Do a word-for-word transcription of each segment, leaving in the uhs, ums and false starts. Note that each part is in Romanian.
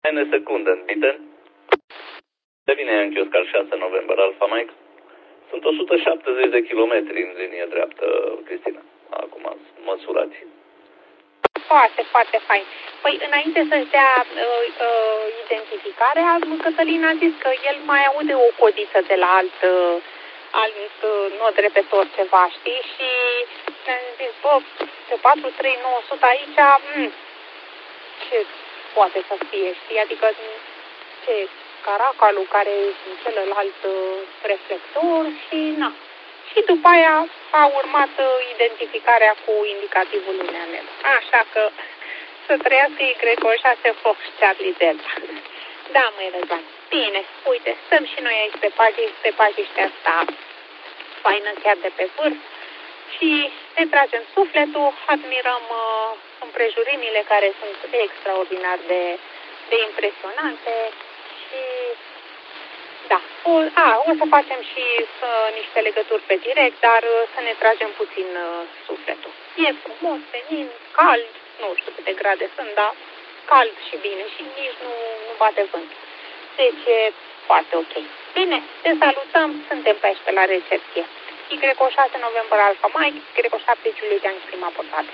În secundă în Biten. Devine în kiosk al șase noiembrie Alfa Mike. Sunt o sută șaptezeci de kilometri în linie dreaptă, Cristina. Acum măsurați. Foarte, foarte fain. Păi, înainte să-și dea uh, uh, identificarea, Cătălin a zis că el mai aude o codiță de la alt, uh, alt uh, nod repetor ceva, știi? Și am zis, bă, pe patru trei nouă sute aici, mh, ce poate să fie, știi? Adică ce Caracalul care e celălalt uh, reflector și na. Și după aia a urmat uh, identificarea cu indicativul lineal. Așa că să trăiască Y șase Fox Charlie Delta. Da, măi, Răzvan. Bine, uite, stăm și noi aici pe pagini, pe pagiștea asta faină chiar de pe vârf și ne tragem sufletul, admirăm uh, împrejurimile care sunt extraordinar de, de impresionante și da, o, a, o să facem și uh, niște legături pe direct, dar uh, să ne tragem puțin uh, sufletul. E frumos, senin, cald, nu știu câte grade sunt, dar cald și bine și nici nu, nu bate vânt. Deci e foarte ok. Bine, te salutăm, suntem pe aici pe la recepție. Y șase noiembrie Alfa Mike, Y șapte Julian prima portată.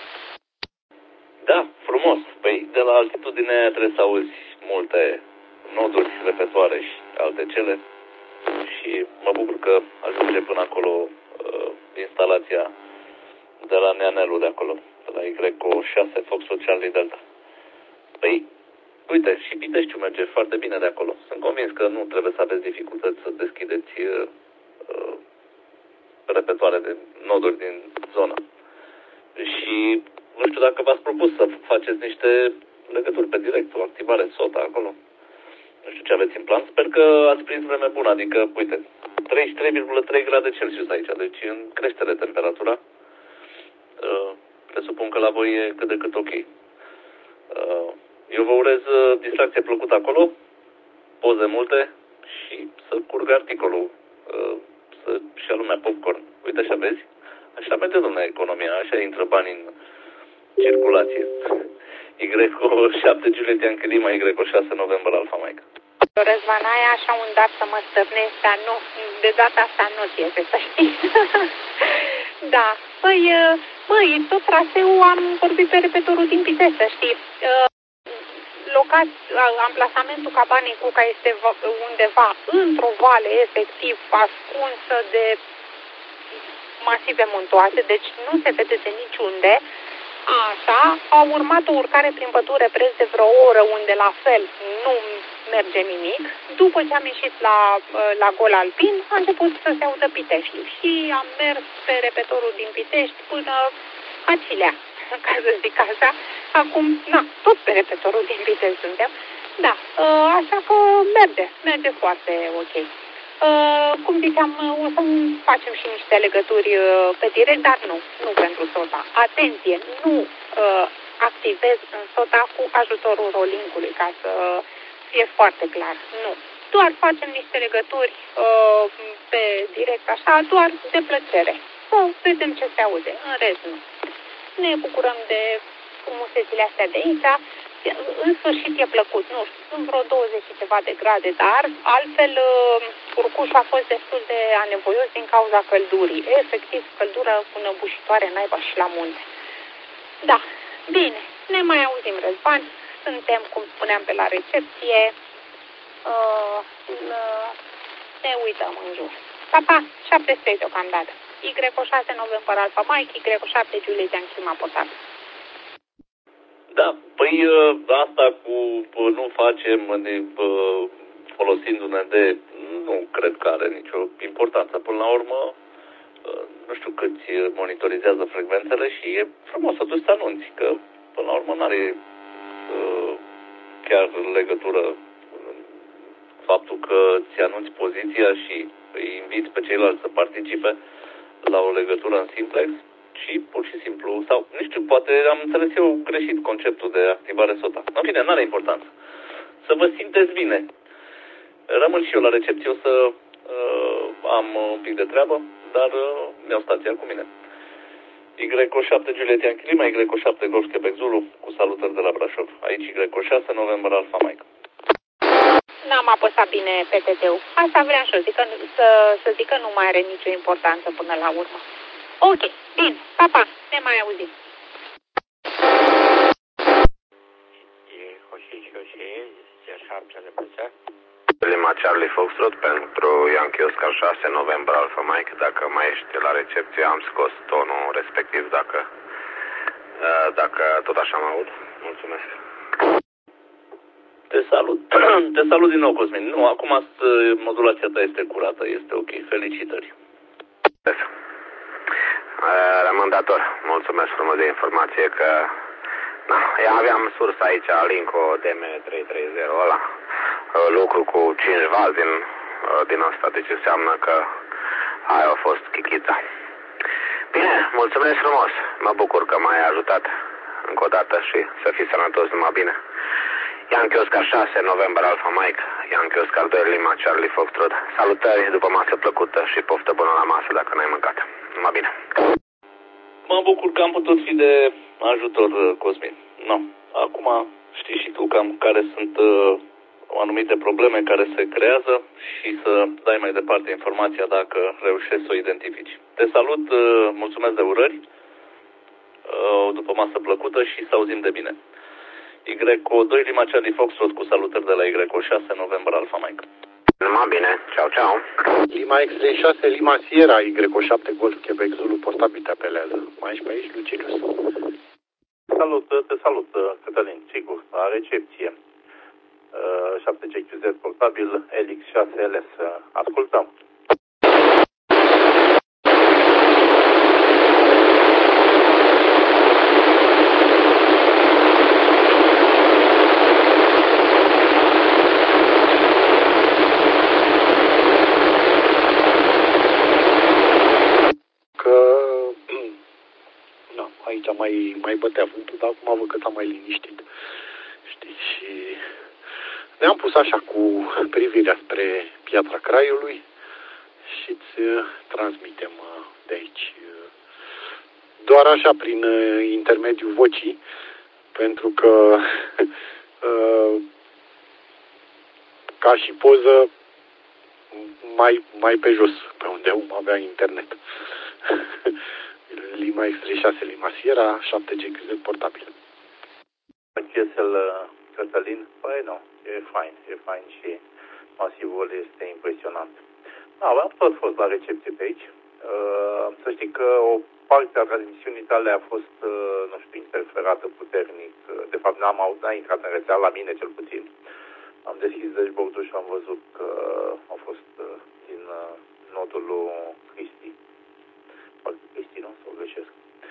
Da, frumos. Păi de la altitudine trebuie să auzi multe noduri repetoare și alte cele și mă bucur că ajunge până acolo uh, instalația de la Neanelul de acolo, de la Y șase Foxtrot Charlie Delta. Păi, uite, și Piteștiul merge foarte bine de acolo. Sunt convins că nu trebuie să aveți dificultăți să deschideți uh, uh, repetoare de noduri din zonă. Și nu știu dacă v-ați propus să faceți niște legături pe direct, o activare SOTA acolo. Nu știu ce aveți în plan. Sper că ați prins vreme bună, adică, uite, treizeci și trei virgulă trei grade Celsius aici, deci în creștere temperatura. Uh, presupun că la voi e cât de cât ok. Uh, eu vă urez distracție plăcută acolo, poze multe și să curgă articolul, uh, să și lumea popcorn. Uite așa vezi? Așa merge, domnule, economia, așa intră bani în circulație. Y șapte Juliet Yankee Lima, Y șase noiembrie Alfa Mike. Răzvan, ai așa un dat să mă stârnești, dar nu, de data asta nu-ți iese, să știi. Da, păi, măi, tot traseul am vorbit pe repetorul din Pitești, să știi. Locat, amplasamentul cabanei Cuca este undeva într-o vale efectiv ascunsă de masive muntoase, deci nu se vede de niciunde. Așa, a urmat o urcare prin pădure preț de vreo oră, unde la fel nu merge nimic. După ce am ieșit la, la Gol Alpin, a început să se audă Pitești și am mers pe repetorul din Pitești până Acilea, ca să zic așa. Acum, na, tot pe repetorul din Pitești suntem. Da, așa că merge, merge foarte ok. Uh, cum ziceam, o să facem și niște legături uh, pe direct, dar nu, nu pentru SOTA. Atenție, nu uh, activez în SOTA cu ajutorul rolling-ului, ca să fie foarte clar. Nu. Doar facem niște legături uh, pe direct așa, doar de plăcere. Să vedem ce se aude, în rest nu. Ne bucurăm de frumusețile astea de aici. În sfârșit e plăcut, nu știu, sunt vreo douăzeci și ceva de grade, dar altfel urcușul a fost destul de anevoios din cauza căldurii. Efectiv, căldură înăbușitoare naiba și la munte. Da, bine, ne mai auzim, Răzvan, suntem, cum spuneam, pe la recepție, uh, ne uităm în jur. Pa, pa, șapte trei deocamdată. Y șase noiembrie Alfa Mike, Y șapte Juliet Yankee Lima portat. Da, păi asta cu nu facem folosindu-ne de, nu cred că are nicio importanță. Până la urmă, nu știu câți monitorizează frecvențele și e frumos atunci să anunți, că până la urmă nu are chiar legătură faptul că ți anunți poziția și îi inviți pe ceilalți să participe la o legătură în simplex, și pur și simplu, sau, nu știu, poate am înțeles eu greșit conceptul de activare SOTA. În fine, n-are importanță. Să vă simteți bine. Rămân și eu la recepție, o să uh, am un pic de treabă, dar uh, mi-au stația cu mine. Y O șapte Juliet Yankee Lima, Y O șapte Golf Quebec Zulu, cu salutări de la Brașov. Aici Y O șase November Alpha Mike. N-am apăsat bine P T T-ul. Asta vreau să zic, că, să, să zic că nu mai are nicio importanță până la urmă. Ok, bine, pa, pa, ne mai auzim. Lima Charlie Foxtrot pentru Yankee Oscar șase November Alpha Mike. Dacă mai ești la recepție, am scos tonul respectiv, dacă, dacă tot așa mă aud. Mulțumesc. Te salut. Te salut din nou, Cosmin. Nu, acum modulația ta este curată, este ok. Felicitări. Rămândator, mulțumesc frumos de informație că na, aveam sursa aici, Linco D M trei trei zero ăla, lucru cu cinci valzi din, din asta, deci înseamnă că aia a fost chichița. Bine, mulțumesc frumos, mă bucur că m-ai ajutat încă o dată și să fii sănătos, numai bine. Yankee Oscar șase November Alpha Mike, Yankee Oscar doi Lima Charlie Foxtrot. Salutări, după masă plăcută și poftă bună la masă dacă n-ai mâncat. Numai bine. Mă bucur că am putut fi de ajutor, Cosmin. No. Acum știi și tu cam care sunt uh, anumite probleme care se creează și să dai mai departe informația dacă reușești să o identifici. Te salut, uh, mulțumesc de urări, uh, după masă plăcută și să auzim de bine. Y O doi Lima Charlie Foxtrot cu salutări de la Y O șase November Alpha Mike. Numai bine, ceau, ceau. Lima X trei șase Lima Sierra, Y O șapte Golf Quebec Zulu, postabil te apelează. Mai ești pe aici, Lucilius? Salut, te salut, Cătălin, sigur, la recepție. șapte G Q Z portabil L X șase L S. Ascultăm. Aici mai, mai bătea vântul, dar acum văd că s-a mai liniștit. Știi, și ne-am pus așa cu privirea spre Piatra Craiului și îți transmitem de aici. Doar așa, prin intermediul vocii, pentru că ca și poză mai, mai pe jos, pe unde om avea internet. Lima X trei șase Lima Sierra, șapte G Q Z portabil. Chesel Cătălin, păi nu, e fain, e fain și masivul este impresionant. Da, am tot fost la recepție pe aici. Uh, să știi că o parte a transmisiunii tale a fost, uh, nu știu, interferată puternic. De fapt, n-am auzit, n-a intrat în rețea, la mine cel puțin. Am deschis dashboard-ul și am văzut că a fost uh, din uh, nodul lui Cristi. Cristi, nu? Să o greșesc.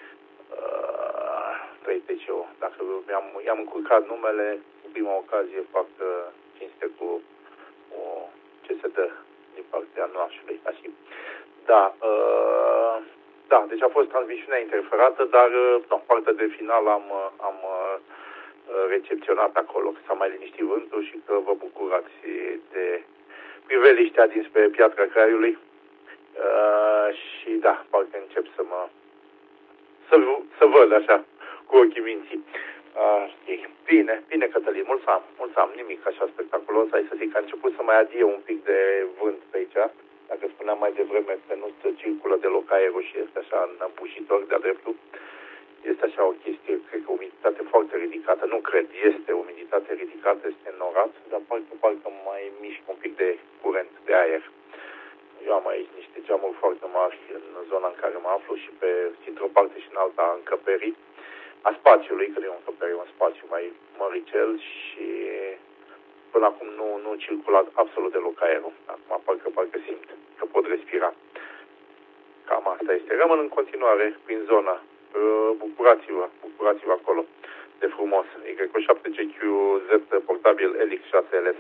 trei T C O. Dacă i-am, i-am încurcat numele, cu prima ocazie fac uh, cinste cu o C S D din partea noastră. Așa. Da, uh, da, deci a fost transmisiunea interferată, dar uh, no, partea de final am, am uh, recepționat acolo, că s-a mai liniștit vântul și că vă bucurați de priveliștea dinspre Piatra Craiului. Uh, și da, parcă încep să mă să, să văd așa cu ochii minții. Uh, știi. Bine, bine Cătălin, mulți am, mulți am, nimic așa spectaculos. Hai să zic că a început să mai adie un pic de vânt pe aici. Dacă spuneam mai devreme că nu se circulă deloc aerul și este așa împușitor de-a dreptul. Este așa o chestie, cred că umiditate foarte ridicată, nu cred, este umiditate ridicată, este înorat, dar parcă, parcă mai mișc un pic de curent de aer. Eu am aici niște geamuri foarte mari în zona în care mă aflu și pe într-o parte și în alta încăperii a spațiului, că nu e o încăpere, un spațiu mai măricel și până acum nu, nu circulat absolut deloc aerul. Acum parcă, parcă simt că pot respira. Cam asta este. Rămân în continuare prin zona. Bucurați-vă, bucurați-vă acolo de frumos. Y O șapte G Q Z portabil L X șase L S.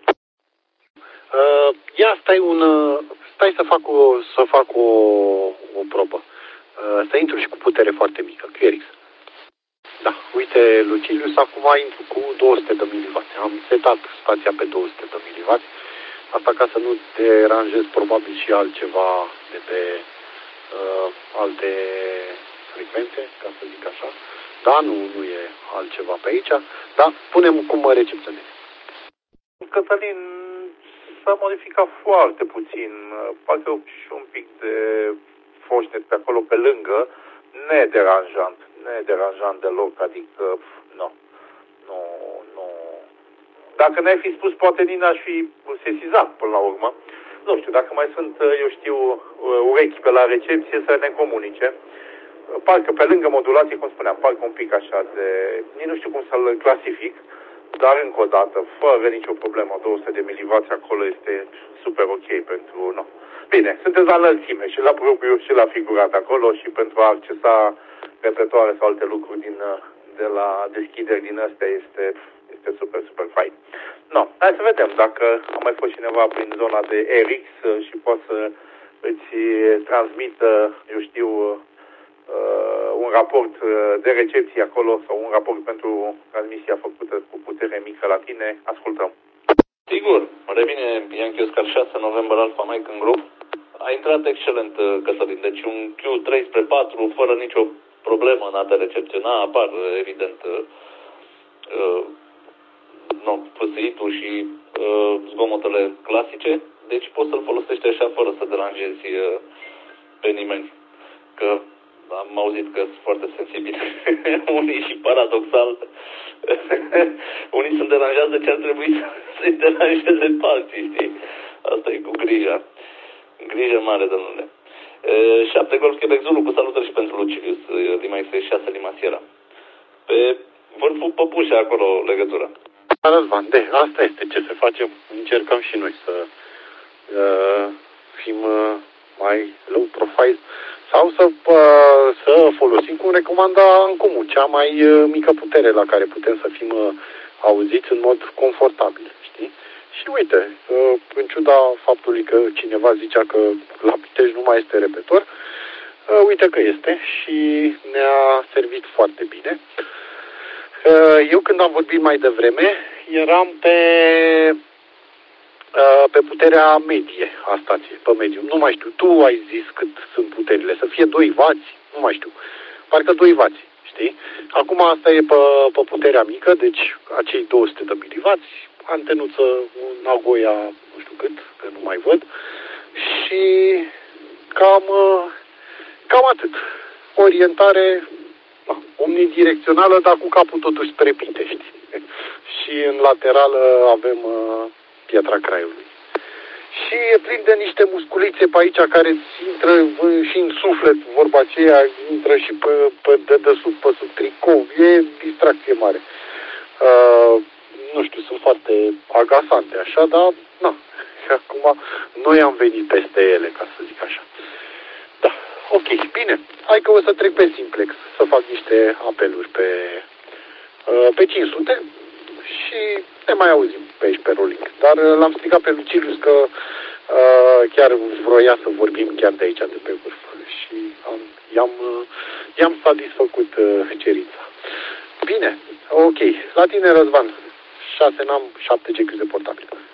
Uh, ia, stai un, uh, stai să fac o, să fac o, o probă. Uh, să intru și cu putere foarte mică, Q R X. Da, uite, Lucilius, acum intru cu două sute de milivați. Am setat stația pe două sute de milivați. Asta ca să nu deranjez probabil și altceva de pe uh, alte frecvente, ca să zic așa. Da, nu, nu e altceva pe aici, dar punem cum mă recepționezi. Cătălin, s-a modificat foarte puțin, parcă și un pic de foșnet pe acolo pe lângă, nederanjant, nederanjant deloc, adică, nu, nu, nu. Dacă ne-ai fi spus, poate Nina aș fi sesizat până la urmă. Nu știu, dacă mai sunt, eu știu, urechi pe la recepție să ne comunice. Parcă pe lângă modulație, cum spuneam, parcă un pic așa de... Nici nu știu cum să-l clasific, dar încă o dată, fără nicio problemă, două sute de milivați acolo este super ok pentru... No. Bine, sunteți la înălțime și la propriu și la figurat acolo și pentru a accesa repetoare sau alte lucruri din, de la deschideri din astea este, este super, super fain. No, hai să vedem dacă a mai fost cineva prin zona de R X și poate să îți transmită, eu știu, uh, un raport de recepție acolo sau un raport pentru transmisia făcută cu putere mică la tine. Ascultăm. Sigur, revine Yankee Oscar șase, November Alpha Mike în grup. A intrat excelent, Cătălin, deci un Q trei spre patru fără nicio problemă în a te recepționa, apar evident uh, no, fâsâitul și uh, zgomotele clasice, deci poți să-l folosești așa fără să deranjezi uh, pe nimeni, că am auzit că sunt foarte sensibili unii și paradoxal unii sunt deranjați de ce ar trebui să-i deranjeze pe alții, știi? Asta e cu grija. Grijă mare, domnule. șapte Golf Quebec Zulu, cu salutări și pentru Lucilius, Lima X șase, Lima Sierra. Pe vârful păpușe acolo legătura. Răzvan, de, asta este ce să facem. Încercăm și noi să uh, fim uh, mai low profile sau să, uh, să folosim cum recomanda în comun, cea mai uh, mică putere la care putem să fim uh, auziți în mod confortabil, știi? Și uite, uh, în ciuda faptului că cineva zicea că la Pitești nu mai este repetor, uh, uite că este și ne-a servit foarte bine. Uh, eu când am vorbit mai devreme, eram pe, uh, pe puterea medie a stației, pe medium. Nu mai știu, tu ai zis cât sunt puterile, să fie doi vați, nu mai știu, parcă doi vați, știi? Acum asta e pe, pe puterea mică, deci acei două sute de milivați, antenuță, un Nagoya, nu știu cât, că nu mai văd, și cam, cam atât. Orientare da, omnidirecțională, dar cu capul totuși spre Pitești. Și în laterală avem uh, Piatra Craiului. Și e plin de niște musculițe pe aici care intră și în suflet, vorba aceea, intră și pe, pe dedesubt, pe sub tricou. E distracție mare. Uh, nu știu, sunt foarte agasante așa, dar na, acum noi am venit peste ele, ca să zic așa. Da, ok, bine. Hai că o să trec pe Simplex să fac niște apeluri pe, pe cinci sute și ne mai auzim pe aici pe rolling. Dar l-am strigat pe Lucilius că uh, chiar vroia să vorbim chiar de aici, de pe vârf. Și am, i-am, i-am satisfăcut uh, cerința. Bine, ok. La tine, Răzvan, șase n-am, șapte G Q de portabil.